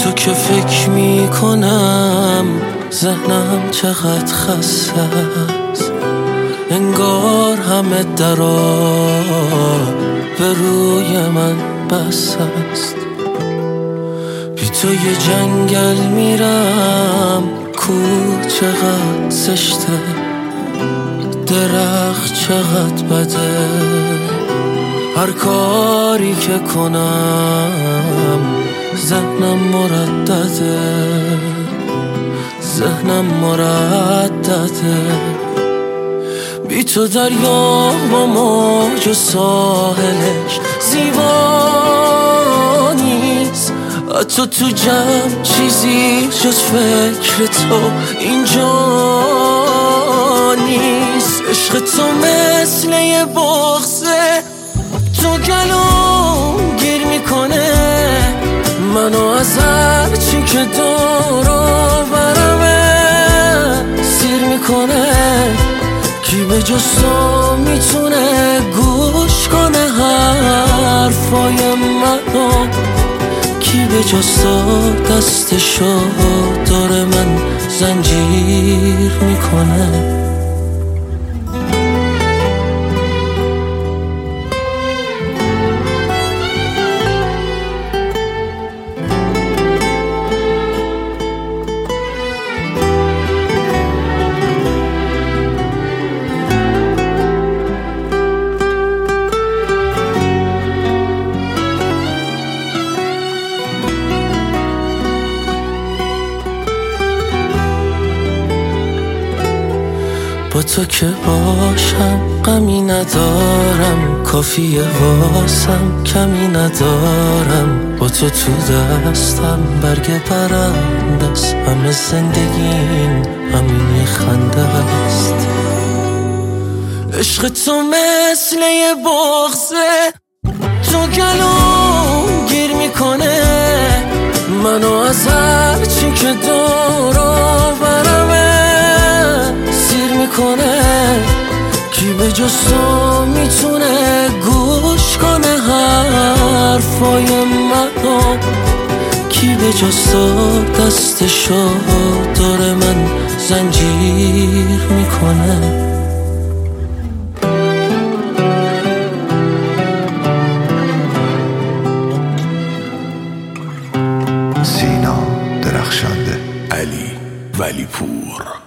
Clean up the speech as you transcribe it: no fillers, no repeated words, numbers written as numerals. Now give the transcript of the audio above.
تو که فکر میکنم ذهنم چقدر خسته است، انگار همه درا به روی من بس است. بی تو یه جنگل میرم، کوه چقدر زشته، درخت چقدر بده، هر کاری که کنم ذهنم مردده. بی تو دریا با موج و ساحلش زیبا نیست، حتی تو جمع چیزی جز فکر تو اینجا نیست. عشق تو مثل یه بغضه، تو گلوم گیر میکنه منو از هرچی که دور و برمه سیر میکنه. کی به جز تو میتونه گوش کنه حرفای منو؟ کی به جز تو دستشو دور من زنجیر میکنه؟ با تو که باشم غمی ندارم، کافیه واسم کمی ندارم. با تو دستم برگ پرنده است، همه زندگیم همین یه خنده است. عشق تو مثل یه بغضه، تو گلوم گیر میکنه منو از هرچی که دور و برمه سیر میکنه. کی به جز تو میتونه گوش کنه حرفای منو؟ کی به جز تو دستشو دور من زنجیر میکنه؟ سینا درخشنده، علی ولیپور.